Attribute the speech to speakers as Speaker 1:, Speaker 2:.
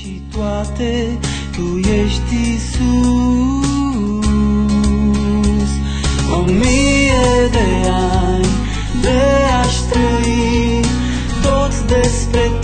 Speaker 1: și toate, Tu ești Iisus. 1000 de ani de a-și trăi, toți despre